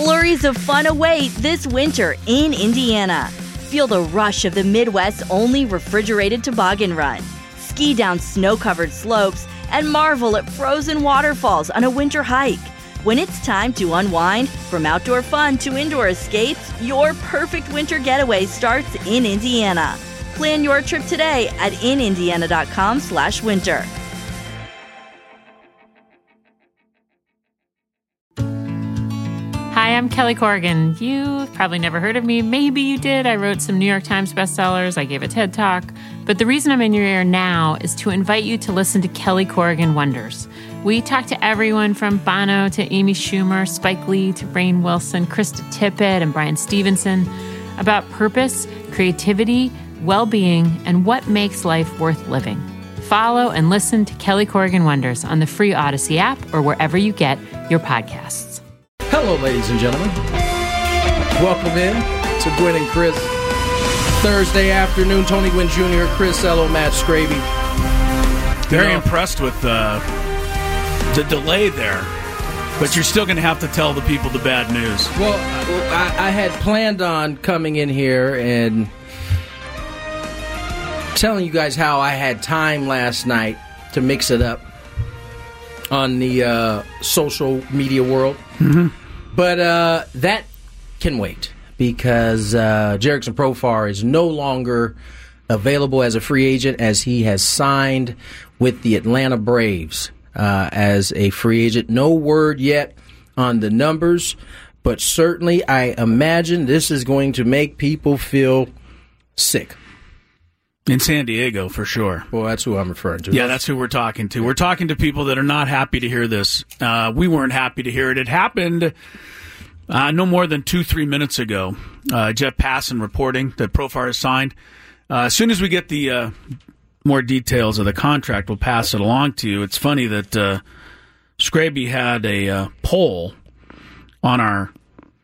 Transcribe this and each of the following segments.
Flurries of fun await this winter in Indiana. Feel the rush of the Midwest's only refrigerated toboggan run. Ski down snow-covered slopes and marvel at frozen waterfalls on a winter hike. When it's time to unwind, from outdoor fun to indoor escapes, your perfect winter getaway starts in Indiana. Plan your trip today at inindiana.com/winter. Hi, I'm Kelly Corrigan. You've probably never heard of me. Maybe you did. I wrote some New York Times bestsellers. I gave a TED Talk. But the reason I'm in your ear now is to invite you to listen to Kelly Corrigan Wonders. We talk to everyone from Bono to Amy Schumer, Spike Lee to Rainn Wilson, Krista Tippett, and Brian Stevenson about purpose, creativity, well-being, and what makes life worth living. Follow and listen to Kelly Corrigan Wonders on the free Odyssey app or wherever you get your podcasts. Hello, ladies and gentlemen. Welcome in to Gwynn and Chris. Thursday afternoon, Tony Gwynn Jr., Chris Ello, Matt Scraby. Very impressed with the delay there, but you're still going to have to tell the people the bad news. Well, I had planned on coming in here and telling you guys how I had time last night to mix it up on the social media world. Mm-hmm. But that can wait because Jerickson Profar is no longer available as a free agent as he has signed with the Atlanta Braves as a free agent. No word yet on the numbers, but certainly I imagine this is going to make people feel sick. In San Diego, for sure. Well, that's who I'm referring to. Yeah, that's who we're talking to. We're talking to people that are not happy to hear this. We weren't happy to hear it. It happened no more than 2-3 minutes ago. Jeff Passan reporting that Profar has signed. As soon as we get the more details of the contract, we'll pass it along to you. It's funny that Scraby had a poll on our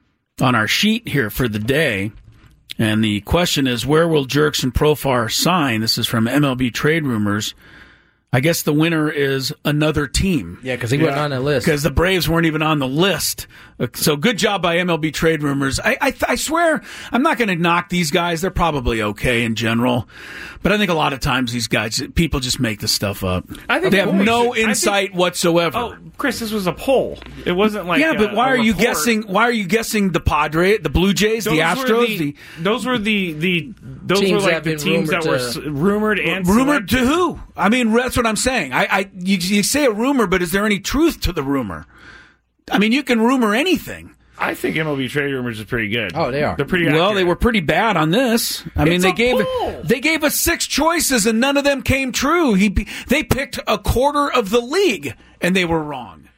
sheet here for the day. And the question is, where will Jerickson Profar sign? This is from MLB Trade Rumors. I guess the winner is another team. Yeah, because he wasn't on the list. Because the Braves weren't even on the list. So good job by MLB Trade Rumors. I swear, I'm not going to knock these guys. They're probably okay in general. But I think a lot of times these guys, people just make this stuff up. They have no insight whatsoever. Oh, Chris, this was a poll. It wasn't like but why are you guessing? Why are you guessing the Padres, the Blue Jays, the Astros? Those were the teams that were rumored and rumored to who? I mean, that's what I'm saying. You say a rumor, but is there any truth to the rumor? I mean, you can rumor anything. I think MLB Trade Rumors is pretty good. Oh, they are. They're pretty accurate. Well, they were pretty bad on this. I mean, they gave us 6 choices and none of them came true. They picked a quarter of the league and they were wrong.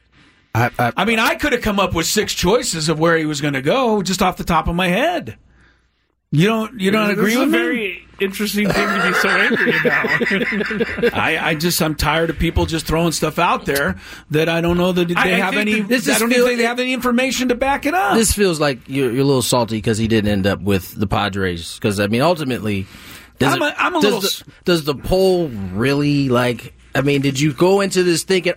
I mean, I could have come up with 6 choices of where he was going to go just off the top of my head. You don't agree with me? It's a very interesting thing to be so angry about. I'm tired of people just throwing stuff out there that I don't know that they have any. I don't think they have any information to back it up. This feels like you're a little salty because he didn't end up with the Padres. Because I mean, ultimately, does the poll really I mean, did you go into this thinking,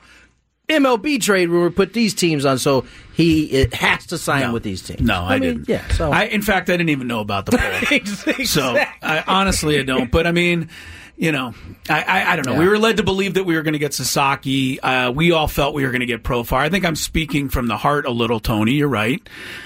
MLB Trade Rumor put these teams on, so it has to sign with these teams? No, I didn't. Yeah, so in fact, I didn't even know about the poll. Exactly. So honestly, I don't. But I mean, I don't know. Yeah. We were led to believe that we were going to get Sasaki. We all felt we were going to get Profar. I think I'm speaking from the heart a little, Tony. You're right.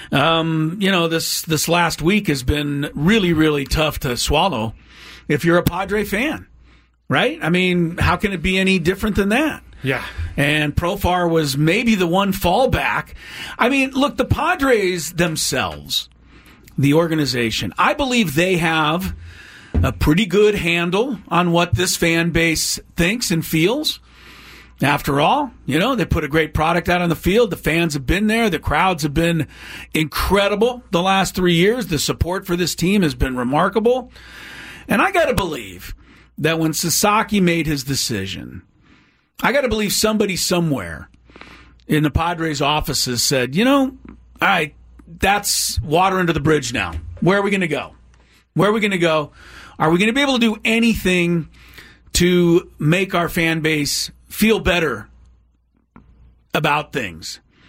This last week has been really, really tough to swallow if you're a Padre fan, right? I mean, how can it be any different than that? Yeah. And Profar was maybe the one fallback. I mean, look, the Padres themselves, the organization, I believe they have a pretty good handle on what this fan base thinks and feels. After all, they put a great product out on the field. The fans have been there. The crowds have been incredible the last 3 years. The support for this team has been remarkable. And I got to believe that when Sasaki made his decision, I got to believe somebody somewhere in the Padres offices said, all right, that's water under the bridge now. Where are we going to go? Where are we going to go? Are we going to be able to do anything to make our fan base feel better about things?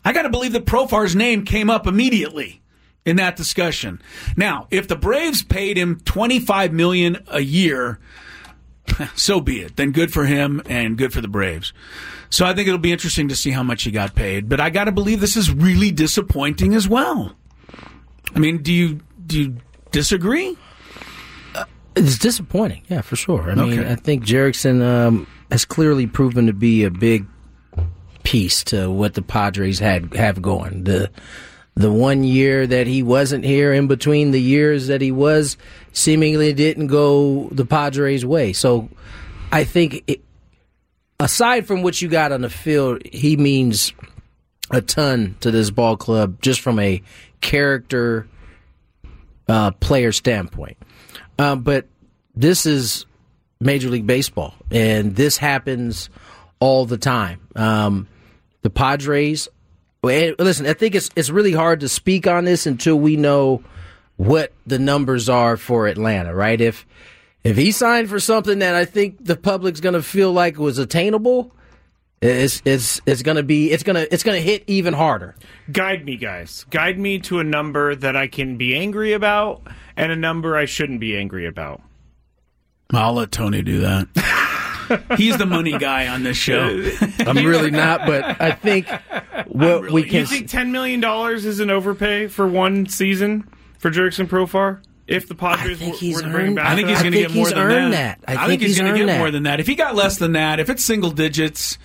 I got to believe that Profar's name came up immediately in that discussion. Now, if the Braves paid him $25 million a year, so be it. Then good for him and good for the Braves. So I think it'll be interesting to see how much he got paid. But I got to believe this is really disappointing as well. I mean, do you disagree? It's disappointing, yeah, for sure. I mean, I think Jerickson has clearly proven to be a big piece to what the Padres have going. The 1 year that he wasn't here, in between the years that he was, seemingly didn't go the Padres' way. So I think, aside from what you got on the field, he means a ton to this ball club just from a character player standpoint. But this is Major League Baseball, and this happens all the time. The Padres, listen, I think it's really hard to speak on this until we know what the numbers are for Atlanta, right? If he signed for something that I think the public's going to feel like was attainable, it's going to hit even harder. Guide me, guys. Guide me to a number that I can be angry about and a number I shouldn't be angry about. I'll let Tony do that. He's the money guy on this show. I'm really not, but I think we can. You think $10 million is an overpay for one season for Jerickson Profar? If the Padres were to bring him back, I think he's going to get more than that. I think he's going to get more than that. If he got less than that, if it's single digits,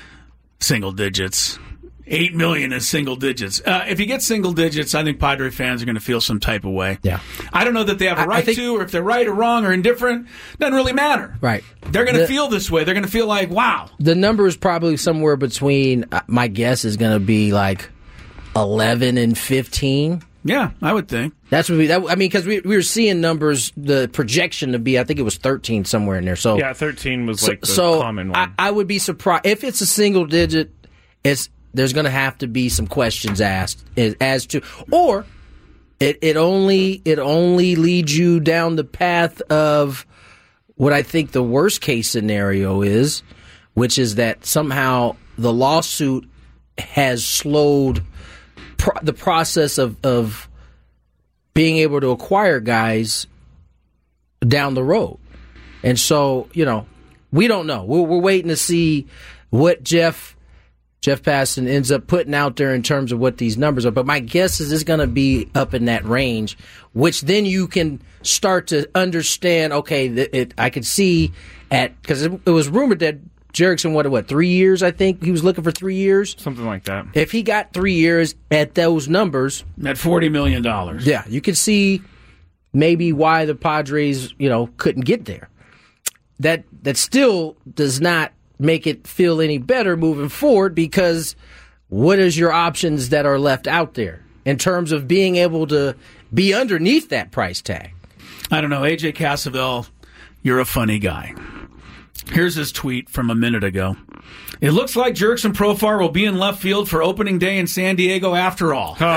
8 million is single digits. If he gets single digits, I think Padre fans are going to feel some type of way. Yeah. I don't know that they have a right to, or if they're right or wrong or indifferent. Doesn't really matter. Right. They're going to feel this way. They're going to feel like, wow. The number is probably somewhere between, my guess is going to be like 11 and 15. Yeah, I would think. That's what because we were seeing numbers, the projection to be, I think it was 13 somewhere in there. So yeah, 13 was the common one. I would be surprised if it's a single digit. There's going to have to be some questions asked as to, or it only leads you down the path of what I think the worst case scenario is, which is that somehow the lawsuit has slowed the process of being able to acquire guys down the road. And so, we don't know. We're waiting to see what Jeff Passan ends up putting out there in terms of what these numbers are. But my guess is it's going to be up in that range, which then you can start to understand, okay, I could see because it was rumored that Jerickson, 3 years, I think? He was looking for 3 years? Something like that. If he got 3 years at those numbers. At $40 million. Yeah, you could see maybe why the Padres, couldn't get there. That still does not make it feel any better moving forward, because what is your options that are left out there in terms of being able to be underneath that price tag? I don't know. AJ Cassavell, you're a funny guy. Here's his tweet from a minute ago. It looks like Jerickson Profar will be in left field for opening day in San Diego after all. Oh,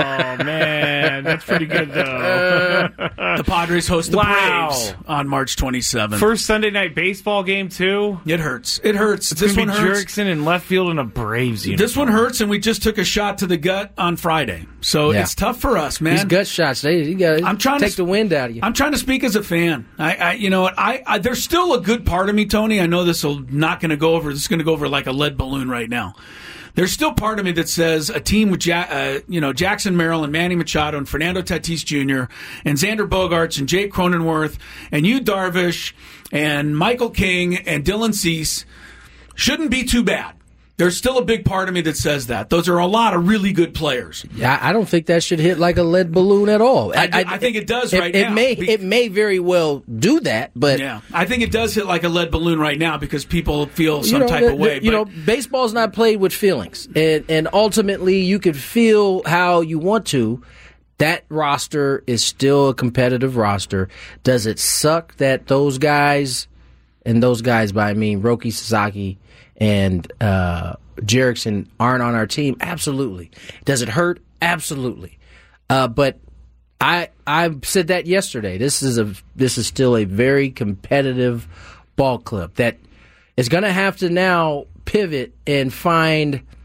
man. That's pretty good, though. The Padres host the Braves on March 27th. First Sunday night baseball game, too? It hurts. It hurts. This one hurts. Jerickson in left field in a Braves uniform. This one hurts, and we just took a shot to the gut on Friday. So it's tough for us, man. These gut shots, you got to take the wind out of you. I'm trying to speak as a fan. I there's still a good part of me, Tony. I know this is going to go over like a lead balloon right now. There's still part of me that says a team with Jackson Merrill and Manny Machado and Fernando Tatis Jr. and Xander Bogaerts and Jake Cronenworth and Yu Darvish and Michael King and Dylan Cease shouldn't be too bad. There's still a big part of me that says that. Those are a lot of really good players. Yeah, I don't think that should hit like a lead balloon at all. I think it does now. It may very well do that, but yeah, I think it does hit like a lead balloon right now because people feel some type of way. Baseball's not played with feelings, and ultimately you could feel how you want to. That roster is still a competitive roster. Does it suck that those guys, and those guys by I mean Roki Sasaki and Jerickson aren't on our team? Absolutely. Does it hurt? Absolutely. But I said that yesterday. This is still a very competitive ball club that is going to have to now pivot and find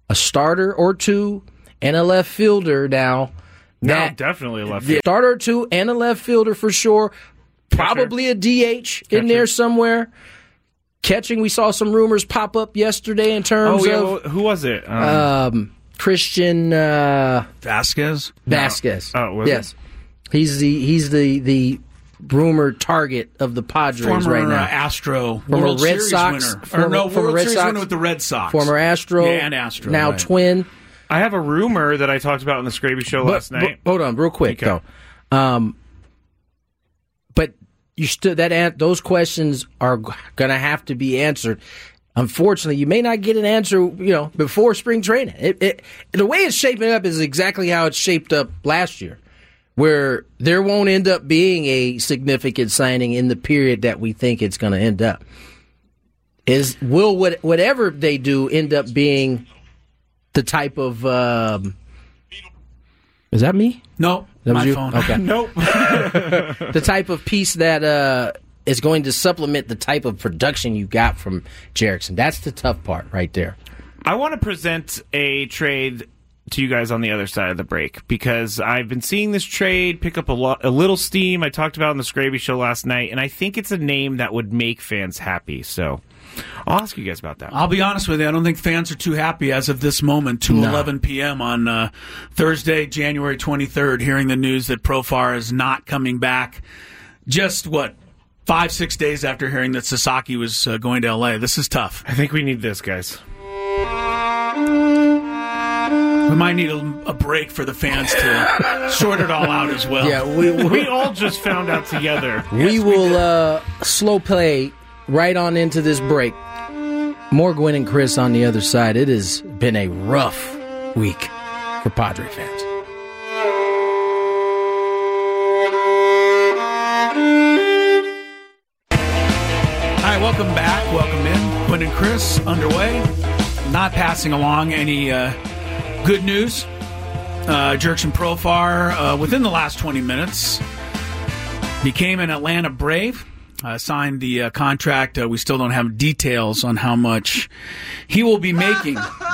a starter or two, and a left fielder now. No, definitely a left fielder. Starter or two and a left fielder for sure. Probably a DH in there somewhere. Catching, we saw some rumors pop up yesterday in terms of... Well, who was it? Christian... Vasquez? Vasquez. No. Oh, was yes. He's the rumored target of the Padres former, right now. Astro. Former World Red Series Sox. winner. Former World Red Series Sox, winner with the Red Sox. Former Astro. Yeah, and Astro. Now right. Twin. I have a rumor that I talked about on the Scraby Show last night. Hold on, real quick, though. But you still those questions are going to have to be answered. Unfortunately, you may not get an answer, before spring training. The way it's shaping up is exactly how it's shaped up last year, where there won't end up being a significant signing in the period that we think it's going to end up. Will whatever they do end up being the type of... is that me? No, that was my you? phone. Okay. Nope. The type of piece that is going to supplement the type of production you got from Jerickson. That's the tough part right there. I want to present a trade to you guys on the other side of the break because I've been seeing this trade pick up a little steam. I talked about it on the Scraby Show last night, and I think it's a name that would make fans happy. So I'll ask you guys about that. I'll be honest with you. I don't think fans are too happy as of this moment, 2:11 p.m. on Thursday, January 23rd, hearing the news that Profar is not coming back. Just, 5-6 days after hearing that Sasaki was going to L.A. This is tough. I think we need this, guys. We might need a break for the fans to sort it all out as well. Yeah, We all just found out together. We will slow play right on into this break. More Gwen and Chris on the other side. It has been a rough week for Padre fans. All right, welcome back. Welcome in. Gwen and Chris underway. Not passing along any good news. Jerickson Profar, within the last 20 minutes, became an Atlanta Brave. Signed the contract. We still don't have details on how much he will be making.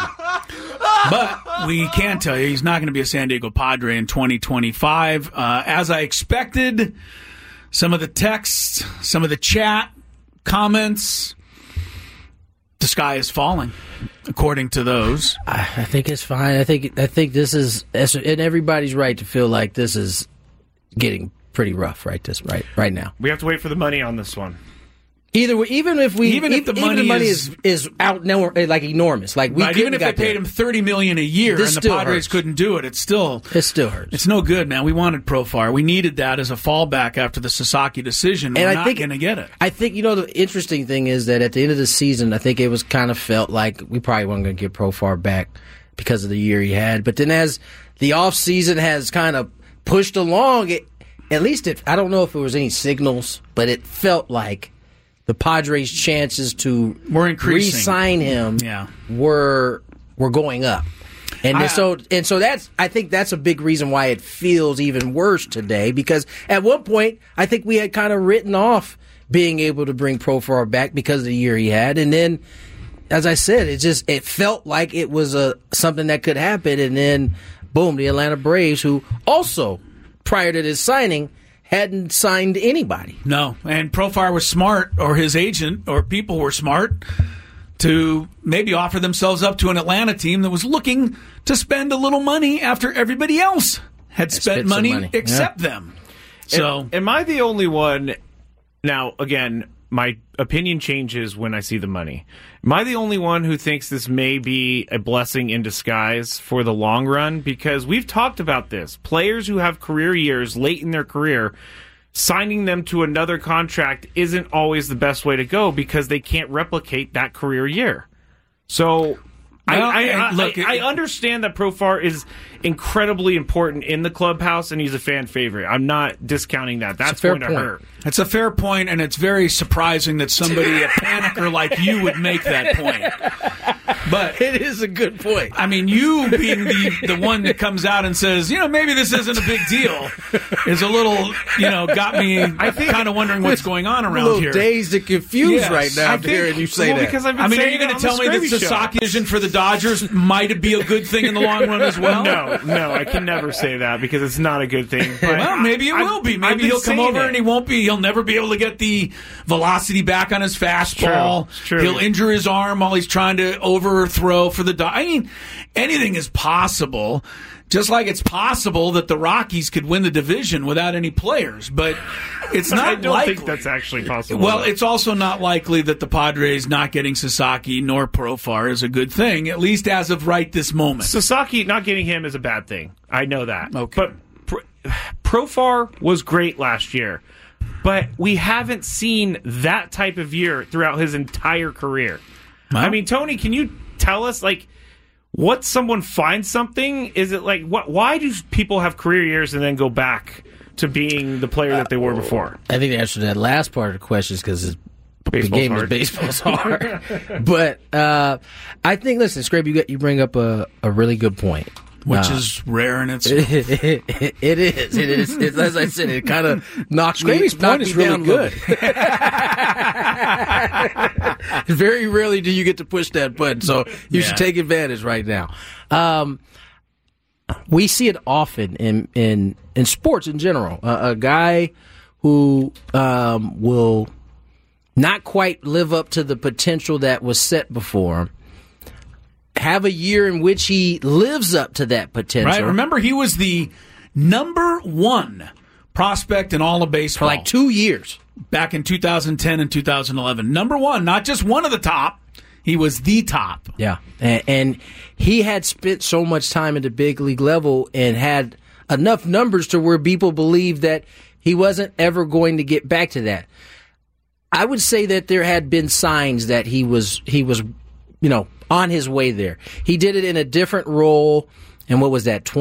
But we can tell you he's not going to be a San Diego Padre in 2025. As I expected, some of the texts, some of the chat, comments, the sky is falling, according to those. I think it's fine. I think this is, and everybody's right to feel like this is getting pretty rough right now. We have to wait for the money on this one. Even if the money is out now, like enormous, like we even if they paid him $30 million a year and the Padres couldn't do it, it still hurts. It's no good, man. We wanted Profar. We needed that as a fallback after the Sasaki decision. We're not going to get it. I think the interesting thing is that at the end of the season, I think it was kind of felt like we probably weren't going to get Profar back because of the year he had. But then as the offseason has kind of pushed along, I don't know if it was any signals, but it felt like the Padres' chances to re-sign him were going up, and so I think that's a big reason why it feels even worse today. Because at one point, I think we had kind of written off being able to bring Profar back because of the year he had, and then, as I said, it felt like it was something that could happen, and then boom, the Atlanta Braves, who also prior to this signing hadn't signed anybody. No, and Profar was smart, or his agent, or people were smart to maybe offer themselves up to an Atlanta team that was looking to spend a little money after everybody else had spent money except them. So, am I the only one? Now, again, my opinion changes when I see the money. Am I the only one who thinks this may be a blessing in disguise for the long run? Because we've talked about this. Players who have career years late in their career, signing them to another contract isn't always the best way to go because they can't replicate that career year. So I understand that Profar is incredibly important in the clubhouse and he's a fan favorite. I'm not discounting that. That's going to hurt. It's a fair point, and it's very surprising that somebody, a panicker like you, would make that point. But It is a good point. I mean, you being the one that comes out and says, maybe this isn't a big deal, is a little, got me kind of wondering what's going on I'm a around little here. dazed and confused Yes, right now I think- hearing you say that. Because I've been I mean, are saying you going it to tell on the me that Scrappy Show. Sasaki vision for the Dodgers might be a good thing in the long run as well? No, I can never say that because it's not a good thing. But Well, maybe it will be. Maybe he'll come over and he won't be. He'll never be able to get the velocity back on his fastball. It's true. He'll injure his arm while he's trying to overthrow for the. I mean, anything is possible. Just like it's possible that the Rockies could win the division without any players, but it's not I don't likely. think that's actually possible. Well, though. it's also not likely that the Padres not getting Sasaki nor Profar is a good thing, at least as of right this moment. Sasaki not getting him is a bad thing. I know that. Okay. But Profar was great last year. But we haven't seen that type of year throughout his entire career. Well, I mean, Tony, can you tell us, what someone finds something? Is it why do people have career years and then go back to being the player that they were before? I think the answer to that last part of the question is because the Baseball's game hard. is baseball's hard. But I think, listen, Scrape, you bring up a really good point. which is rare in its. It is. It's, as I said, it kind of knocks Scraby's point is really good. Very rarely do you get to push that button, so you should take advantage right now. We see it often in sports in general. A guy who will not quite live up to the potential that was set before him, have a year in which he lives up to that potential. Right. Remember, he was the number one prospect in all of baseball for like 2 years. Back in 2010 and 2011. Number one, not just one of the top. He was the top. Yeah. And he had spent so much time at the big league level and had enough numbers to where people believed that he wasn't ever going to get back to that. I would say that there had been signs that he was, on his way there. He did it in a different role. And what was that,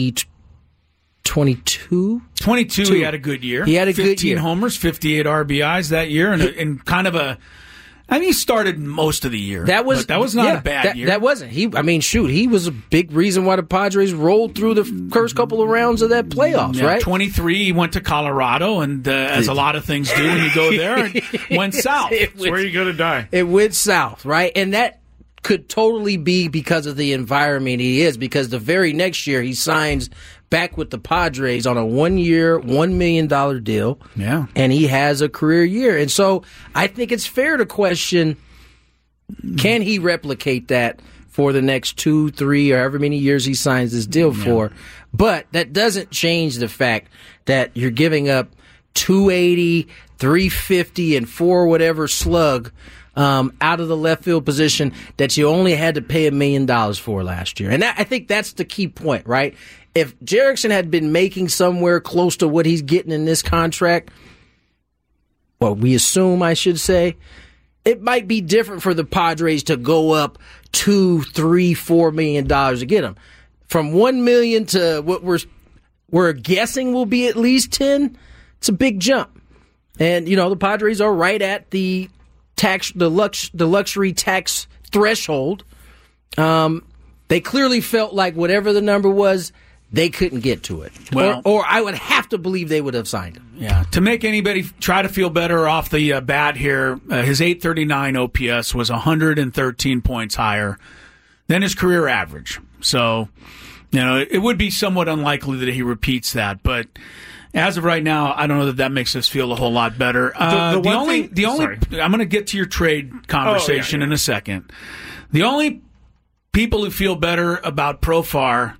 2022? 22, he had a good year. He had a good year. 15 homers, 58 RBIs that year, and kind of a... I mean, he started most of the year. That was not a bad year. That wasn't. He was a big reason why the Padres rolled through the first couple of rounds of that playoffs, right? 23, he went to Colorado, and as a lot of things do when you go there, it went south. It's where you go to die. It went south, right? And that could totally be because of the environment he is, because the very next year he signs back with the Padres on a 1-year, $1 million deal. Yeah. And he has a career year. And so I think it's fair to question, can he replicate that for the next 2, 3, or however many years he signs this deal for? But that doesn't change the fact that you're giving up 280, 350, and 4 whatever slug out of the left field position that you only had to pay $1 million for last year. And I think that's the key point, right? If Jerickson had been making somewhere close to what he's getting in this contract, well, we assume, I should say, it might be different for the Padres to go up $2, $3, $4 million to get him. From $1 million to what we're guessing will be at least 10, it's a big jump. And the Padres are right at the luxury tax threshold. They clearly felt like whatever the number was, they couldn't get to it. Well, or I would have to believe they would have signed him. Yeah. To make anybody try to feel better off the bat here, his 839 OPS was 113 points higher than his career average. So, it would be somewhat unlikely that he repeats that. But as of right now, I don't know that makes us feel a whole lot better. I'm going to get to your trade conversation in a second. The only people who feel better about Profar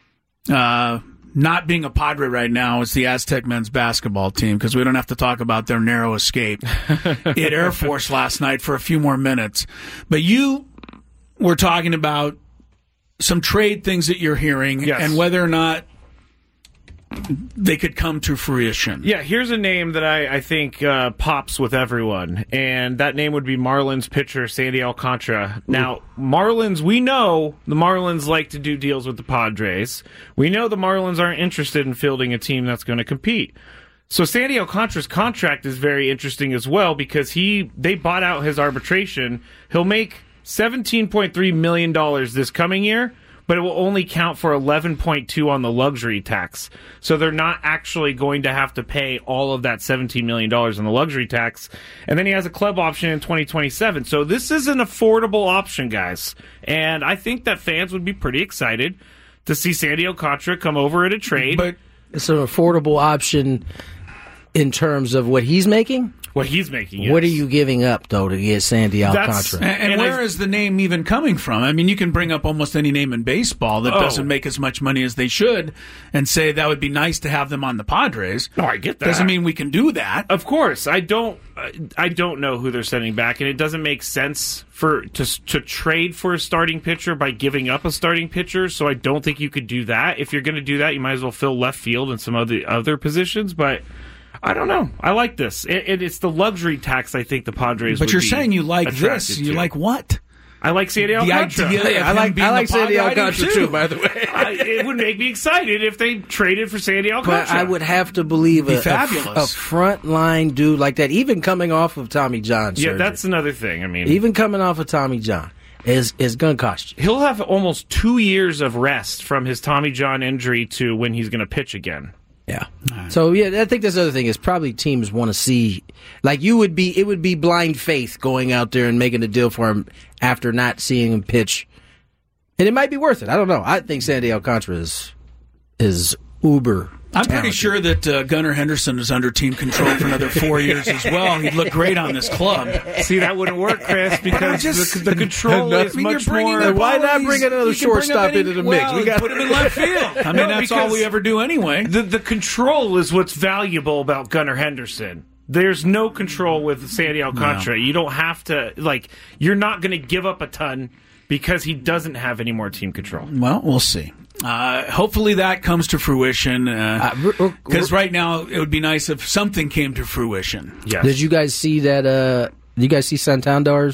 not being a Padre right now is the Aztec men's basketball team, because we don't have to talk about their narrow escape at Air Force last night for a few more minutes. But you were talking about some trade things that you're hearing and whether or not they could come to fruition. Yeah, here's a name that I think pops with everyone, and that name would be Marlins pitcher Sandy Alcantara. Now, we know the Marlins like to do deals with the Padres. We know the Marlins aren't interested in fielding a team that's going to compete. So Sandy Alcantara's contract is very interesting as well, because they bought out his arbitration. He'll make $17.3 million this coming year, but it will only count for 11.2 on the luxury tax. So they're not actually going to have to pay all of that $17 million on the luxury tax. And then he has a club option in 2027. So this is an affordable option, guys. And I think that fans would be pretty excited to see Sandy Alcantara come over at a trade. But It's an affordable option in terms of what he's making. What he's making, yes. What are you giving up, though, to get Sandy Alcantara? And where is the name even coming from? I mean, you can bring up almost any name in baseball that doesn't make as much money as they should and say that would be nice to have them on the Padres. No, I get that. Doesn't mean we can do that. Of course. I don't know who they're sending back, and it doesn't make sense to trade for a starting pitcher by giving up a starting pitcher, so I don't think you could do that. If you're going to do that, you might as well fill left field and some other positions, but I don't know. I like this. It's the luxury tax I think the Padres But would you're be saying you like this. attracted You to. like what? I like Sandy Alcantara. I like Sandy Alcantara, too, by the way. It would make me excited if they traded for Sandy Alcantara. But I would have to believe a fabulous. front-line dude like that, even coming off of Tommy John surgery. Yeah, that's another thing. I mean, even coming off of Tommy John is going to cost you. he'll have almost 2 years of rest from his Tommy John injury to when he's going to pitch again. Yeah. So yeah, I think this other thing is probably teams want to see, like it would be blind faith going out there and making a deal for him after not seeing him pitch, and it might be worth it. I don't know. I think Sandy Alcantara is uber. I'm pretty sure that Gunnar Henderson is under team control for another 4 years as well. He'd look great on this club. See, that wouldn't work, Chris, because the control is much more. Why not bring another shortstop into the mix? We got to put him in left field. I mean, that's all we ever do anyway. The control is what's valuable about Gunnar Henderson. There's no control with Sandy Alcantara. No. You don't have to, you're not going to give up a ton because he doesn't have any more team control. Well, we'll see. Hopefully that comes to fruition. Because right now it would be nice if something came to fruition. Yes. Did you guys see that? Did you guys see Santander?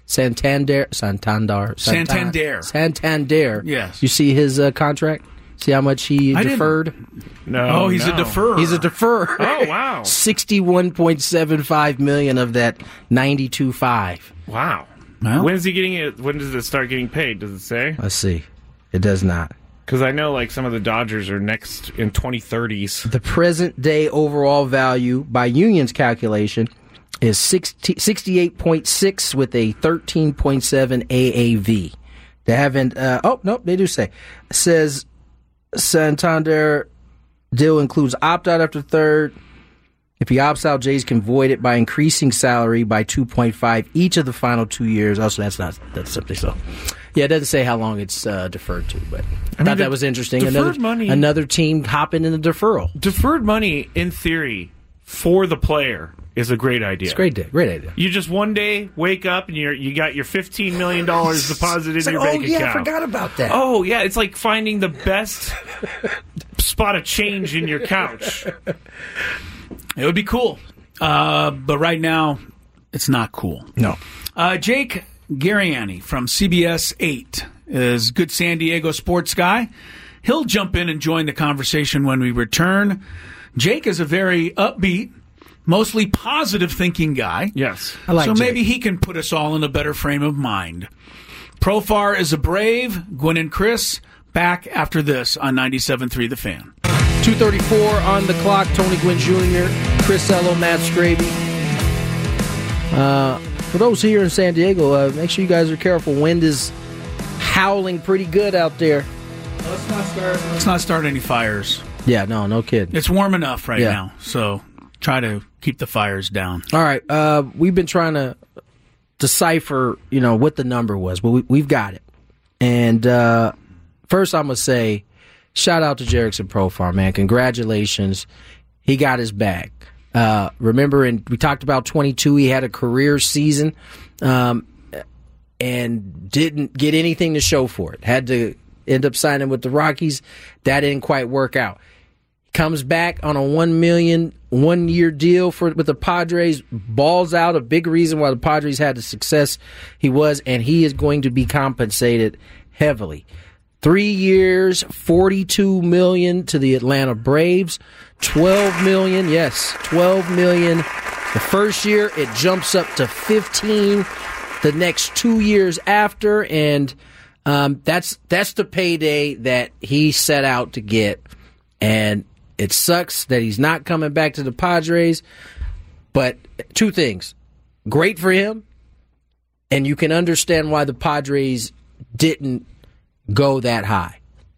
Yes. You see his contract? See how much he deferred? No. Oh, he's a deferrer. He's a deferrer. Oh, wow. $61.75 million of that $92.5. Wow. Well, when is he getting it? When does it start getting paid? Does it say? Let's see. It does not. Because I know some of the Dodgers are next in 2030s. The present day overall value by Union's calculation is 68.6 with a 13.7 AAV. They haven't. They do say. It says Santander deal includes opt out after third. If he opts out, Jays can void it by increasing salary by 2.5 each of the final 2 years. Also, that's simply so. Yeah, it doesn't say how long it's deferred to, but I thought that was interesting. Another team hopping in the deferral. Deferred money, in theory, for the player is a great idea. It's a great idea. You just one day wake up and you got your $15 million deposited in your bank account. Oh, yeah, I forgot about that. Oh, yeah, it's like finding the best spot of change in your couch. It would be cool. But right now, it's not cool. No. Jake Gariani from CBS 8 is good San Diego sports guy. He'll jump in and join the conversation when we return. Jake is a very upbeat, mostly positive thinking guy. Yes. I like so Jake. Maybe he can put us all in a better frame of mind. Profar is a Brave. Gwen and Chris back after this on 97.3 The Fan. 2:34 on the clock. Tony Gwynn Jr., Chris Ello, Matt Scraby. For those here in San Diego, make sure you guys are careful. Wind is howling pretty good out there. Let's not start any fires. Yeah, no kidding. It's warm enough right now, so try to keep the fires down. All right, we've been trying to decipher, what the number was, but we've got it. And first, I'm gonna say, shout out to Jerickson Profar, man. Congratulations, he got his bag. Remember, we talked about 22. He had a career season, and didn't get anything to show for it. Had to end up signing with the Rockies. That didn't quite work out. Comes back on a $1 million 1-year deal with the Padres. Balls out. A big reason why the Padres had the success he was, and he is going to be compensated heavily. 3 years, $42 million to the Atlanta Braves. $12 million, yes, $12 million. The first year, it jumps up to $15 the next 2 years after, and that's the payday that he set out to get. And it sucks that he's not coming back to the Padres. But two things. Great for him, and you can understand why the Padres didn't go that high.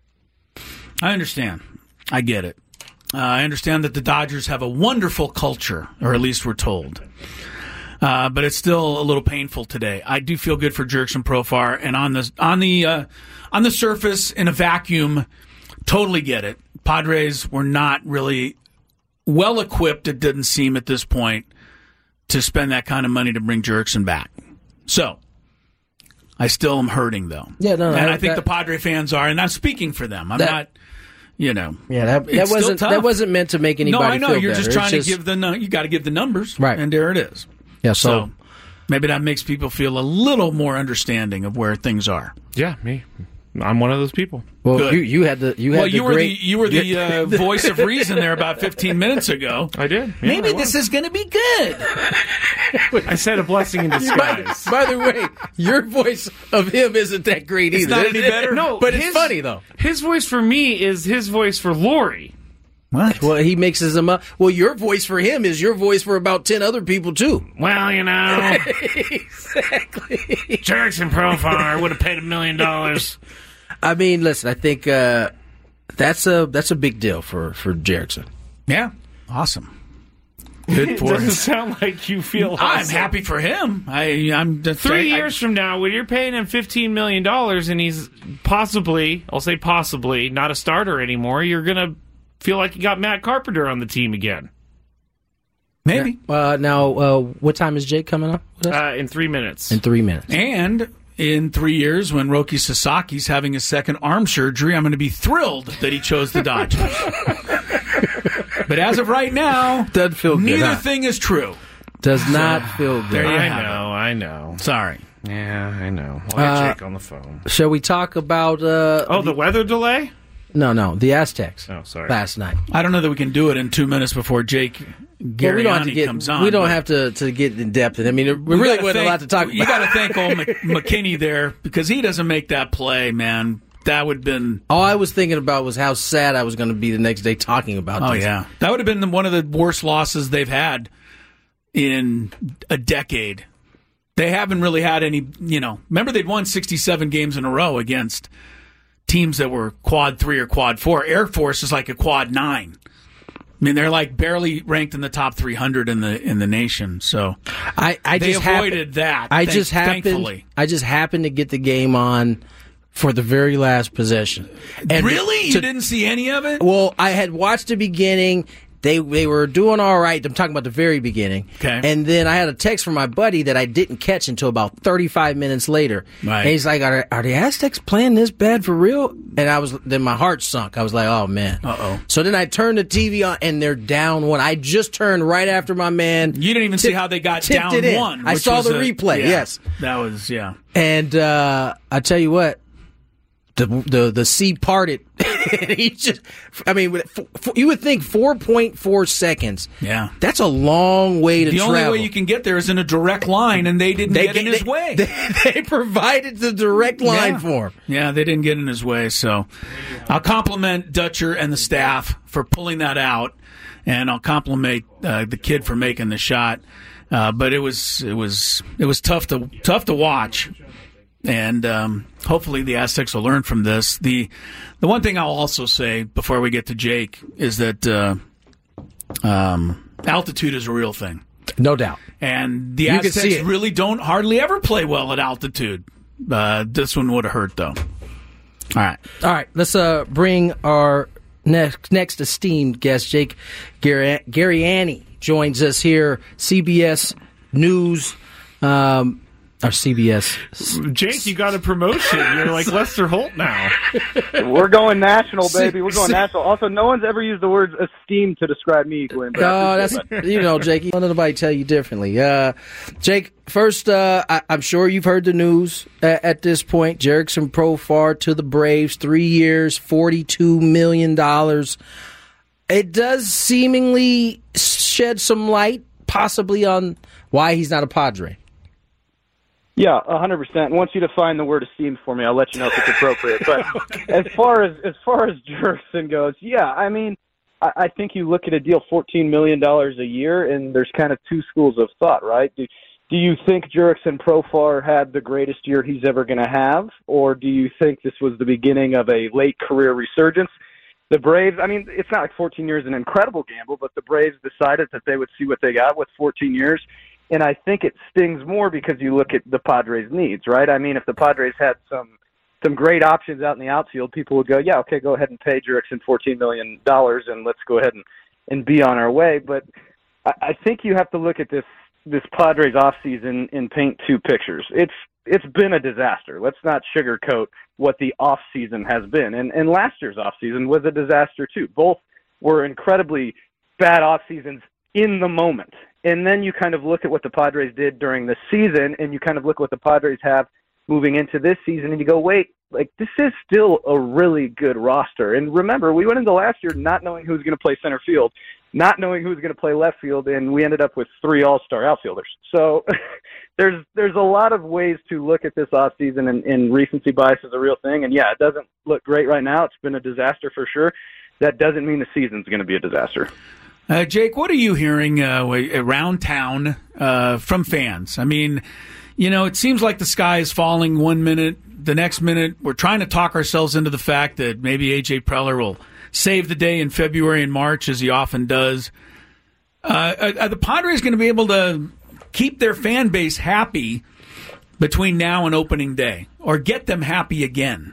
I understand. I get it. I understand that the Dodgers have a wonderful culture, or at least we're told. But it's still a little painful today. I do feel good for Jurickson Profar, and on the surface, in a vacuum, totally get it. Padres were not really well equipped, it didn't seem at this point, to spend that kind of money to bring Jurickson back. So, I still am hurting, though. Yeah, no, and I think the Padre fans are, and I'm speaking for them. I'm not, you know. Yeah, that wasn't meant to make anybody feel better. No, I know. You're just trying to give you got to give the numbers. Right. And there it is. Yeah, so maybe that makes people feel a little more understanding of where things are. Yeah, me. I'm one of those people. Well, you were the voice of reason there about 15 minutes ago. I did. Yeah, maybe this is going to be good. I said a blessing in disguise. By the way, your voice of him isn't that great either. It's not any better? No, but it's funny, though. His voice for me is his voice for Lori. What? Well, he mixes them up. Well, your voice for him is your voice for about 10 other people, too. Well, you know. Exactly. Jurickson Profar would have paid $1 million. I mean, listen, I think that's a big deal for Jurickson. Yeah. Awesome. Good for him. Doesn't sound like you feel awesome. I'm happy for him. I'm 3 years from now, when you're paying him $15 million and he's possibly, I'll say possibly, not a starter anymore, you're going to feel like you got Matt Carpenter on the team again. Maybe. Now, what time is Jake coming up? In 3 minutes. In 3 minutes. And in 3 years, when Roki Sasaki's having his second arm surgery, I'm going to be thrilled that he chose the Dodgers. But as of right now, doesn't feel good, neither thing is true. Does not feel good. There you I know. Sorry. Yeah, I know. I'll get Jake on the phone. Shall we talk about... the weather delay? No, the Aztecs. Oh, sorry. Last night. I don't know that we can do it in 2 minutes before Jake Garriani comes on. We don't have to get in depth. I mean, we really wasn't allowed to talk about. You got to thank old McKinney there, because he doesn't make that play, man. That would have been... All I was thinking about was how sad I was going to be the next day talking about this. Oh, yeah. That would have been one of the worst losses they've had in a decade. They haven't really had any, remember they'd won 67 games in a row against teams that were quad 3 or quad 4. Air Force is like a quad 9. I mean, they're like barely ranked in the top 300 in the nation. So I they just avoided that. Thankfully. I just happened to get the game on for the very last possession. And really? You didn't see any of it? Well, I had watched the beginning. They were doing all right. I'm talking about the very beginning. Okay. And then I had a text from my buddy that I didn't catch until about 35 minutes later. Right. And he's like, are the Aztecs playing this bad for real? And then my heart sunk. I was like, oh, man. Uh-oh. So then I turned the TV on, and they're down 1. I just turned right after my man. You didn't even see how they got down 1. I saw the replay, yes. That was, yeah. And I tell you what, the sea parted. He just, you would think 4.4 seconds. Yeah. That's a long way to travel. The only way you can get there is in a direct line, and they didn't get in his way. They provided the direct line for him. Yeah, they didn't get in his way. So I'll compliment Dutcher and the staff for pulling that out, and I'll compliment the kid for making the shot. But it was tough to watch. And hopefully the Aztecs will learn from this. The one thing I'll also say before we get to Jake is that altitude is a real thing. No doubt. And the Aztecs really don't hardly ever play well at altitude. This one would have hurt, though. All right. Let's bring our next esteemed guest, Jake Garriani, joins us here, CBS News. Our CBS. Jake, you got a promotion. You're like Lester Holt now. We're going national, baby. We're going national. Also, no one's ever used the words esteemed to describe me, Glenn. That's Jake. Don't let nobody tell you differently. Jake, first, I'm sure you've heard the news at this point. Jurickson Profar to the Braves, 3 years, $42 million. It does seemingly shed some light, possibly, on why he's not a Padre. Yeah, 100%. Once you define the word esteemed for me, I'll let you know if it's appropriate. But as far as Jurickson goes, yeah, I mean, I think you look at a deal $14 million a year, and there's kind of two schools of thought, right? Do you think Jurickson Profar had the greatest year he's ever going to have, or do you think this was the beginning of a late career resurgence? The Braves, I mean, it's not like 14 years is an incredible gamble, but the Braves decided that they would see what they got with 14 years. And I think it stings more because you look at the Padres' needs, right? I mean, if the Padres had some great options out in the outfield, people would go, yeah, okay, go ahead and pay Jurickson $14 million and let's go ahead and be on our way. But I think you have to look at this Padres offseason and paint two pictures. It's been a disaster. Let's not sugarcoat what the offseason has been. And last year's offseason was a disaster too. Both were incredibly bad offseasons in the moment. And then you kind of look at what the Padres did during the season, and you kind of look at what the Padres have moving into this season, and you go, wait, like this is still a really good roster. And remember, we went into last year not knowing who was going to play center field, not knowing who was going to play left field, and we ended up with 3 all-star outfielders. So there's a lot of ways to look at this offseason, and recency bias is a real thing. And, yeah, it doesn't look great right now. It's been a disaster for sure. That doesn't mean the season's going to be a disaster. Jake, what are you hearing around town from fans? I mean, you know, it seems like the sky is falling one minute. The next minute, we're trying to talk ourselves into the fact that maybe A.J. Preller will save the day in February and March, as he often does. Are the Padres going to be able to keep their fan base happy between now and opening day, or get them happy again?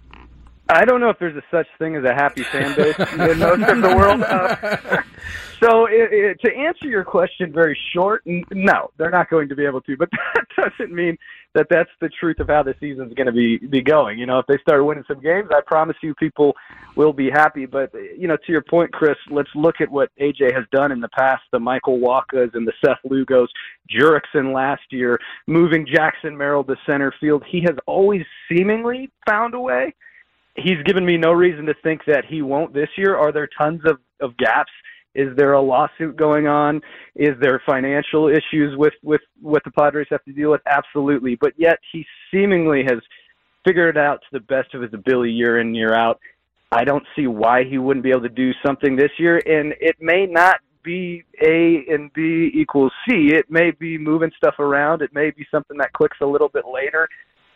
I don't know if there's a such thing as a happy fan base in most of the world. So to answer your question very short, no, they're not going to be able to. But that doesn't mean that that's the truth of how the season's going to be going. You know, if they start winning some games, I promise you people will be happy. But, you know, to your point, Chris, let's look at what A.J. has done in the past, the Michael Wakas and the Seth Lugos, Jurickson last year, moving Jackson Merrill to center field. He has always seemingly found a way. He's given me no reason to think that he won't this year. Are there tons of gaps? Is there a lawsuit going on? Is there financial issues with what the Padres have to deal with? Absolutely. But yet he seemingly has figured it out to the best of his ability year in, year out. I don't see why he wouldn't be able to do something this year. And it may not be A and B equals C. It may be moving stuff around. It may be something that clicks a little bit later.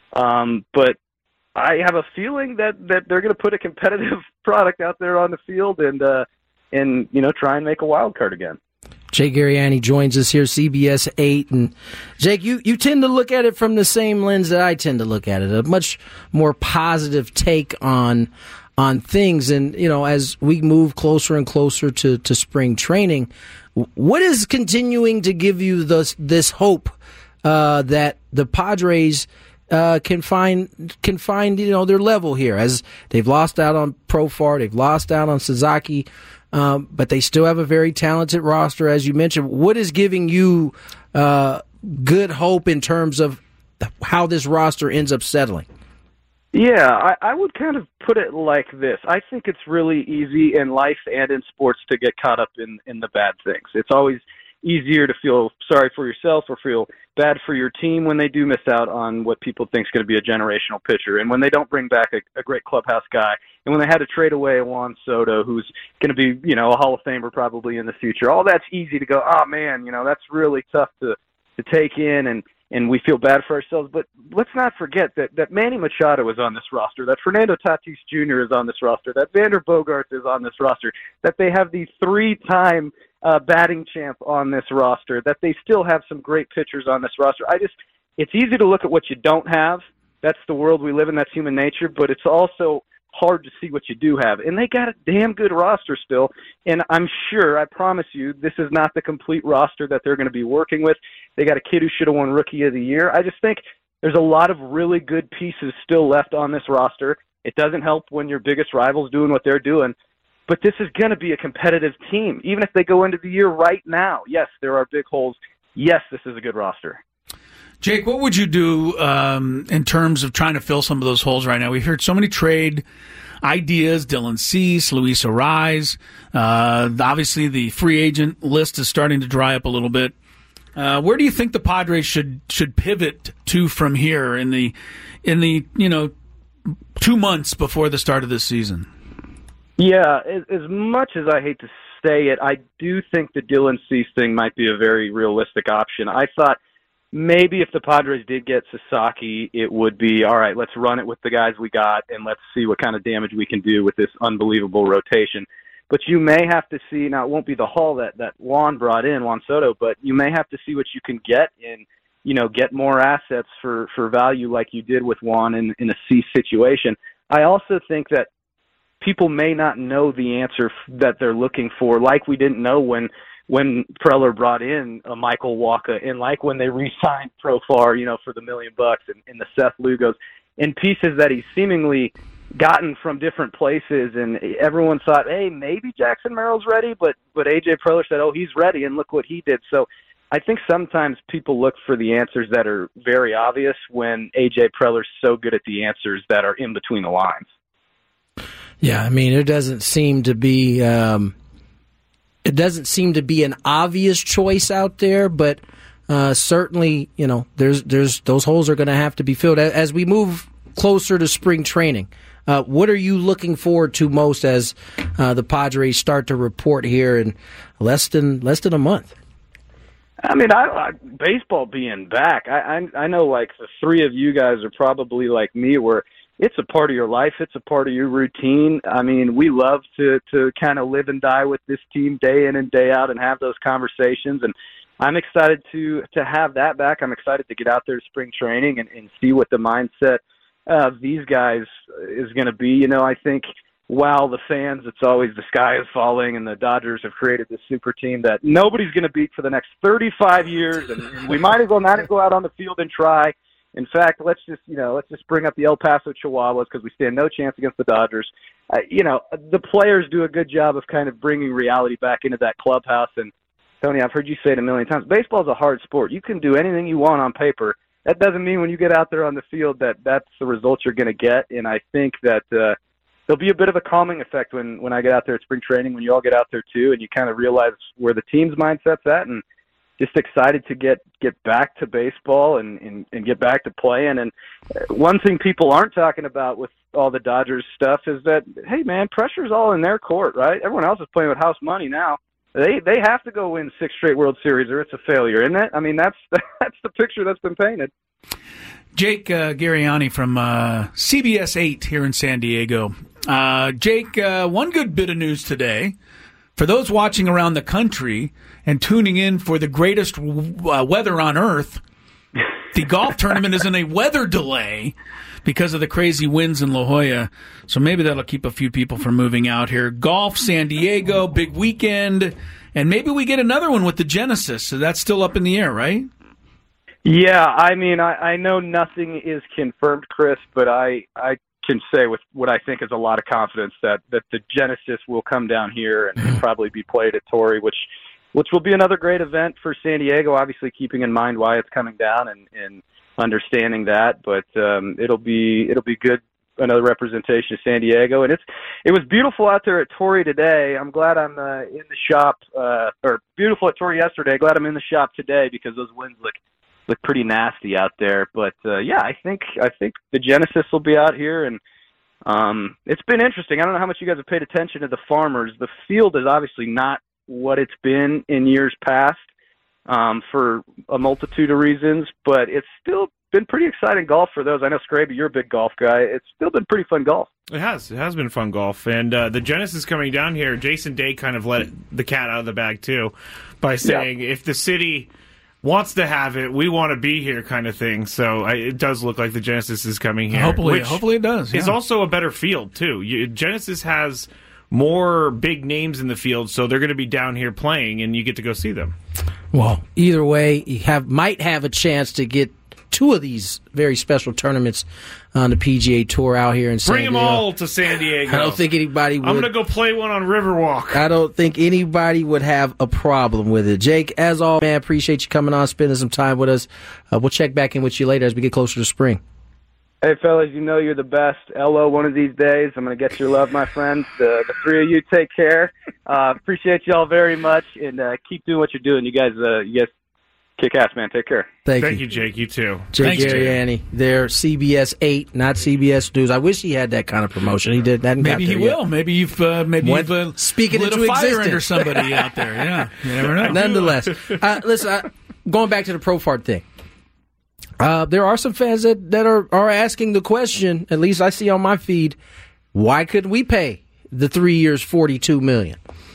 But I have a feeling that they're going to put a competitive product out there on the field and you know, try and make a wild card again. Jake Arriani joins us here, CBS 8. And Jake, you tend to look at it from the same lens that I tend to look at it, a much more positive take on things. And, you know, as we move closer and closer to spring training, what is continuing to give you this hope that the Padres can find you know, their level here, as they've lost out on Profar, they've lost out on Sasaki, but they still have a very talented roster, as you mentioned. What is giving you good hope in terms of how this roster ends up settling? Yeah, I would kind of put it like this. I think it's really easy in life and in sports to get caught up in the bad things. It's always easier to feel sorry for yourself or feel bad for your team when they do miss out on what people think is going to be a generational pitcher, and when they don't bring back a great clubhouse guy, and when they had to trade away a Juan Soto who's going to be, you know, a Hall of Famer probably in the future. All that's easy to go, oh man, you know, that's really tough to take in, and we feel bad for ourselves. But let's not forget that Manny Machado is on this roster, that Fernando Tatis Jr. is on this roster, that Vander Bogaerts is on this roster, that they have the 3-time batting champ on this roster, that they still have some great pitchers on this roster. It's easy to look at what you don't have. That's the world we live in. That's human nature. But it's also hard to see what you do have. And they got a damn good roster still. And I'm sure, I promise you, this is not the complete roster that they're going to be working with. They got a kid who should have won Rookie of the Year. I just think there's a lot of really good pieces still left on this roster. It doesn't help when your biggest rival's doing what they're doing. But this is going to be a competitive team, even if they go into the year right now. Yes, there are big holes. Yes, this is a good roster. Jake, what would you do in terms of trying to fill some of those holes right now? We've heard so many trade ideas, Dylan Cease, Luis Arraez. Obviously, the free agent list is starting to dry up a little bit. Where do you think the Padres should pivot to from here in the 2 months before the start of this season? Yeah, as much as I hate to say it, I do think the Dylan Cease thing might be a very realistic option. I thought maybe if the Padres did get Sasaki, it would be, all right, let's run it with the guys we got, and let's see what kind of damage we can do with this unbelievable rotation. But you may have to see, now it won't be the haul that Juan brought in, Juan Soto, but you may have to see what you can get and, get more assets for value like you did with Juan in a Cease situation. I also think that people may not know the answer that they're looking for, like we didn't know when Preller brought in Michael Wacha, and like when they re-signed Profar, for the $1 million and the Seth Lugos, in pieces that he's seemingly gotten from different places, and everyone thought, hey, maybe Jackson Merrill's ready, but A.J. Preller said, oh, he's ready, and look what he did. So I think sometimes people look for the answers that are very obvious when A.J. Preller's so good at the answers that are in between the lines. Yeah, I mean, it doesn't seem to be an obvious choice out there, but certainly, there's those holes are going to have to be filled as we move closer to spring training. What are you looking forward to most as the Padres start to report here in less than a month? I mean, I baseball being back. I know, like, the three of you guys are probably like me, where it's a part of your life. It's a part of your routine. I mean, we love to kind of live and die with this team day in and day out and have those conversations. And I'm excited to have that back. I'm excited to get out there to spring training and see what the mindset of these guys is going to be. I think while the fans, it's always the sky is falling and the Dodgers have created this super team that nobody's going to beat for the next 35 years. And we might as well not go out on the field and try. In fact, let's just bring up the El Paso Chihuahuas because we stand no chance against the Dodgers. The players do a good job of kind of bringing reality back into that clubhouse. And Tony, I've heard you say it a million times. Baseball is a hard sport. You can do anything you want on paper. That doesn't mean when you get out there on the field that's the result you're going to get. And I think that there'll be a bit of a calming effect when I get out there at spring training, when you all get out there too, and you kind of realize where the team's mindset's at, and just excited to get back to baseball and get back to playing. And one thing people aren't talking about with all the Dodgers stuff is that, hey, man, pressure's all in their court, right? Everyone else is playing with house money now. They have to go win 6 straight World Series or it's a failure, isn't it? I mean, that's the picture that's been painted. Jake Garriani from CBS 8 here in San Diego. Jake, one good bit of news today. For those watching around the country and tuning in for the greatest weather on earth, the golf tournament is in a weather delay because of the crazy winds in La Jolla. So maybe that'll keep a few people from moving out here. Golf, San Diego, big weekend, and maybe we get another one with the Genesis. So that's still up in the air, right? Yeah, I mean, I know nothing is confirmed, Chris, but I can say with what I think is a lot of confidence that the Genesis will come down here and probably be played at Torrey, which will be another great event for San Diego, obviously keeping in mind why it's coming down and understanding that. But it'll be good, another representation of San Diego. And it was beautiful out there at Torrey today. I'm glad I'm in the shop, or beautiful at Torrey yesterday. Glad I'm in the shop today because those winds look pretty nasty out there. But yeah, I think the Genesis will be out here, and it's been interesting. I don't know how much you guys have paid attention to the Farmers. The field is obviously not what it's been in years past for a multitude of reasons, but it's still been pretty exciting golf for those. I know, Scraby, you're a big golf guy. It's still been pretty fun golf. It has been fun golf. And the Genesis coming down here, Jason Day kind of let the cat out of the bag, too, by saying if the city wants to have it, we want to be here, kind of thing. So it does look like the Genesis is coming here. Hopefully it does. It's also a better field, too. Genesis has more big names in the field, so they're going to be down here playing, and you get to go see them. Well, either way, you might have a chance to get 2 of these very special tournaments on the PGA Tour out here in San Diego. Bring them all to San Diego. I don't think anybody would. I'm going to go play one on Riverwalk. I don't think anybody would have a problem with it. Jake, as always, man, appreciate you coming on, spending some time with us. We'll check back in with you later as we get closer to spring. Hey, fellas, you know you're the best. LO, one of these days, I'm going to get your love, my friends. The 3 of you, take care. Appreciate y'all very much, and keep doing what you're doing. You guys Kick ass, man. Take care. Thank you, Jake. You too. Jake Thanks, Ariani. They're CBS 8, not CBS News. I wish he had that kind of promotion. He did. Maybe he will. Maybe you've speaking lit into a fire existence under somebody out there. Yeah, you never know. Nonetheless, listen. Going back to the Profar thing, there are some fans that are asking the question. At least I see on my feed, why couldn't we pay the 3 years, $42 million?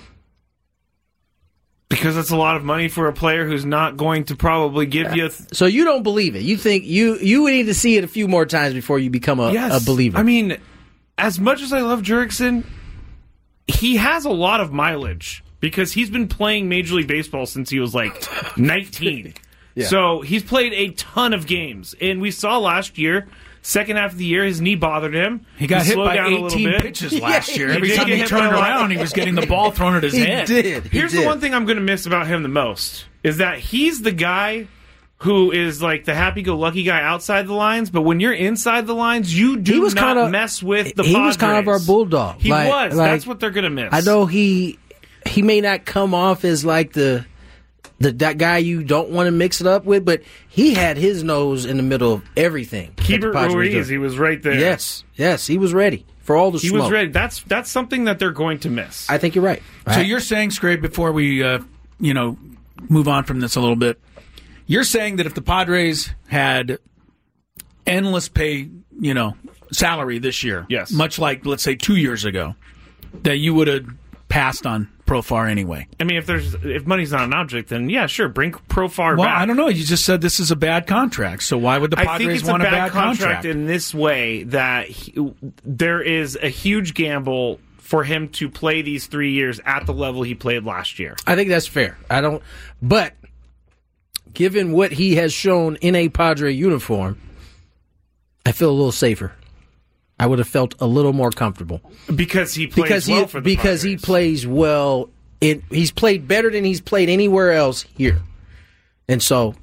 Because it's a lot of money for a player who's not going to probably give you. So you don't believe it? You think you would need to see it a few more times before you become a believer? I mean, as much as I love Jurickson, he has a lot of mileage because he's been playing Major League Baseball since he was like 19. Yeah. So he's played a ton of games, and we saw last year. Second half of the year, his knee bothered him. He got hit by down 18 pitches last year. He Every did time get he hit turned by a lot. around, he was getting the ball thrown at his head. Here's the one thing I'm going to miss about him the most is that he's the guy who is like the happy-go-lucky guy outside the lines, but when you're inside the lines, you do not mess with the Padres. He was kind of our bulldog. He was. That's what they're going to miss. I know he may not come off as like that guy you don't want to mix it up with, but he had his nose in the middle of everything. Keibert Ruiz, he was right there. Yes, he was ready for all the smoke. He was ready. That's something that they're going to miss. I think you're right. So you're saying, Scrape, before we move on from this a little bit, you're saying that if the Padres had endless pay, salary this year, yes, much like, let's say, 2 years ago, that you would have passed on Profar anyway. I mean, if money's not an object, then yeah, sure, bring Profar back. Well, I don't know. You just said this is a bad contract, so why would the Padres want a bad contract in this way? That there is a huge gamble for him to play these 3 years at the level he played last year. I think that's fair. But given what he has shown in a Padre uniform, I feel a little safer. I would have felt a little more comfortable because he plays well for the because Padres. He plays well. He's played better than he's played anywhere else here, and so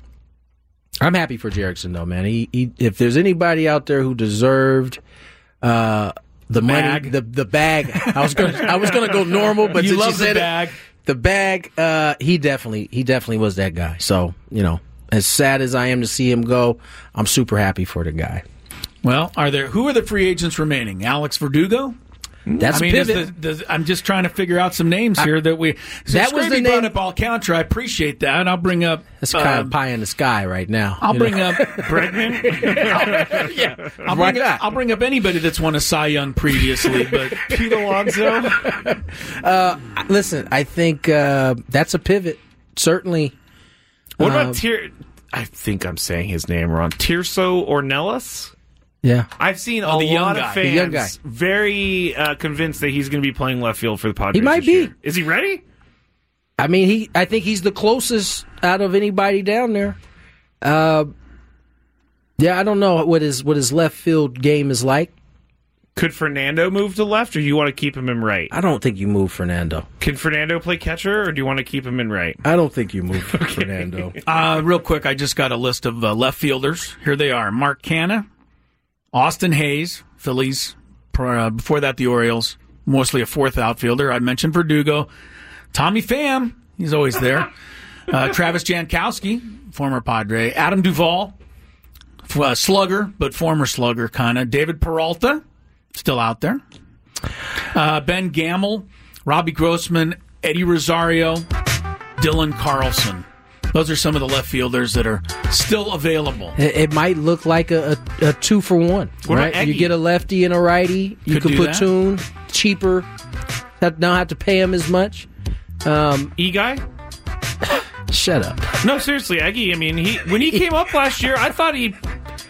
I'm happy for Jurickson though, man. He if there's anybody out there who deserved the money, the bag. I was gonna go normal, but you since love you said the bag. The bag. He definitely was that guy. So as sad as I am to see him go, I'm super happy for the guy. Well, who are the free agents remaining? Alex Verdugo? That's a pivot. I'm just trying to figure out some names here that we. That was the name. Brought up Alcantara. I appreciate that. I'll bring up. That's kind of pie in the sky right now. I'll bring up Bregman. I'll bring up anybody that's won a Cy Young previously, but Pete Alonso. Listen, I think that's a pivot. Certainly. What about I think I'm saying his name wrong. Tirso Ornelas. Yeah, I've seen a lot of fans very convinced that he's going to be playing left field for the Padres. He might be. Year. Is he ready? I mean, I think he's the closest out of anybody down there. Yeah, I don't know what his left field game is like. Could Fernando move to left, or do you want to keep him in right? I don't think you move Fernando. Can Fernando play catcher, or do you want to keep him in right? I don't think you move Fernando. Real quick, I just got a list of left fielders. Here they are: Mark Canha, Austin Hayes, Phillies. Before that, the Orioles. Mostly a fourth outfielder. I mentioned Verdugo. Tommy Pham, he's always there. Travis Jankowski, former Padre. Adam Duvall, slugger, but former slugger kind of. David Peralta, still out there. Ben Gamble, Robbie Grossman, Eddie Rosario, Dylan Carlson. Those are some of the left fielders that are still available. It might look like a 2-for-1, right? You get a lefty and a righty. You can platoon cheaper. Don't have to pay him as much. E-Guy? Shut up. No, seriously, Eggy. I mean, when he came up last year, I thought he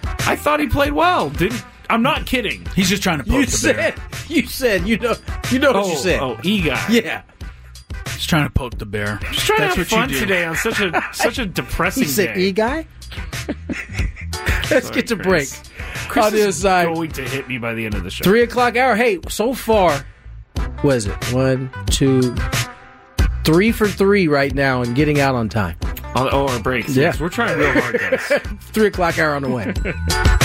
played well. I'm not kidding. He's just trying to poke the bear. You said what you said. Oh, E-Guy. Yeah. Just trying to poke the bear. Just trying to have fun today on such a depressing day. He said E-Guy? Let's get to break. Chris on the other side. Going to hit me by the end of the show. 3 o'clock hour. Hey, so far, what is it? 1, 2, 3 for 3 right now and getting out on time. Our breaks. Yeah. Yes, we're trying real hard, guys. 3 o'clock hour on the way.